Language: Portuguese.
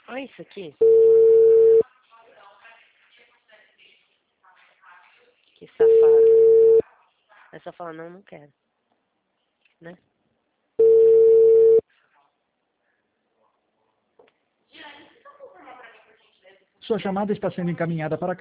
Olha isso aqui. Que safado. É só falar, não quero. Né? Sua chamada está sendo encaminhada para